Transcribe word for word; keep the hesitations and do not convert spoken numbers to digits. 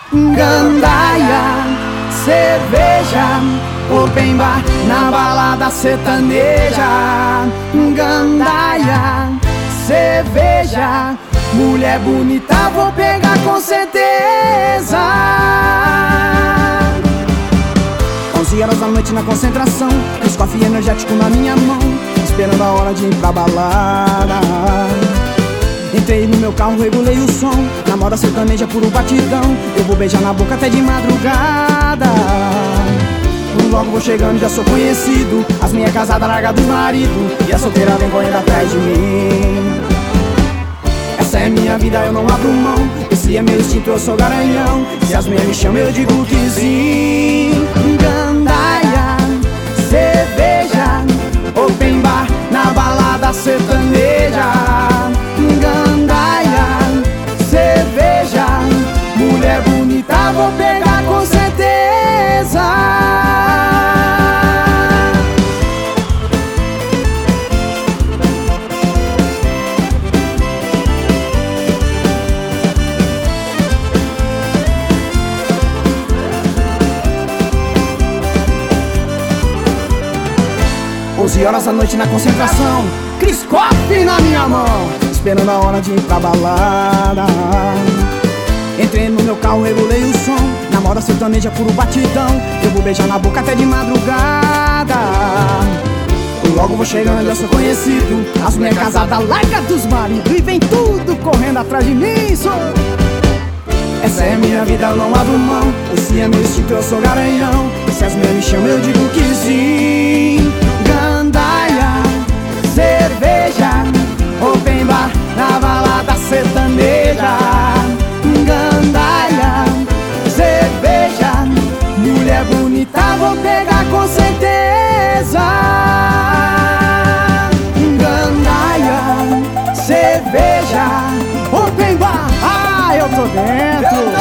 gandaia, cerveja, open bar, na balada sertaneja. Gandaia, cerveja, mulher bonita vou pegar com certeza. Onze horas da noite na concentração, os coffee energético na minha mão, esperando a hora de ir pra balada. Entrei no meu carro, regulei o som, na moda sertaneja puro batidão. Eu vou beijar na boca até de madrugada. Logo vou chegando, já sou conhecido. As minhas casadas larga do marido, e a solteira vem correndo atrás de mim. Essa é minha vida, eu não abro mão. Esse é meu instinto, eu sou garanhão. Se as minhas me chamam, eu digo que sim. Gandaia, cerveja, open bar, na balada sertaneja. Gandaia, cerveja, mulher bonita vou pegar com certeza. Onze horas da noite na concentração, Cris Coffee na minha mão, esperando a hora de ir pra balada. Entrei no meu carro, regulei o som, na moda sertaneja puro batidão. Eu vou beijar na boca até de madrugada. Logo vou chegando, já sou conhecido. As mulheres casadas larga dos maridos, e vem tudo correndo atrás de mim. Sou... Essa é minha vida, eu não abro mão. Esse é meu instinto, eu sou garanhão. Se as mulheres me chamam, eu digo que sim. Gandaia, cerveja, open bar, na balada sertaneja. Gandaia, cerveja, mulher bonita vou pegar com certeza. Gandaia, cerveja, open bar, ah, eu tô dentro.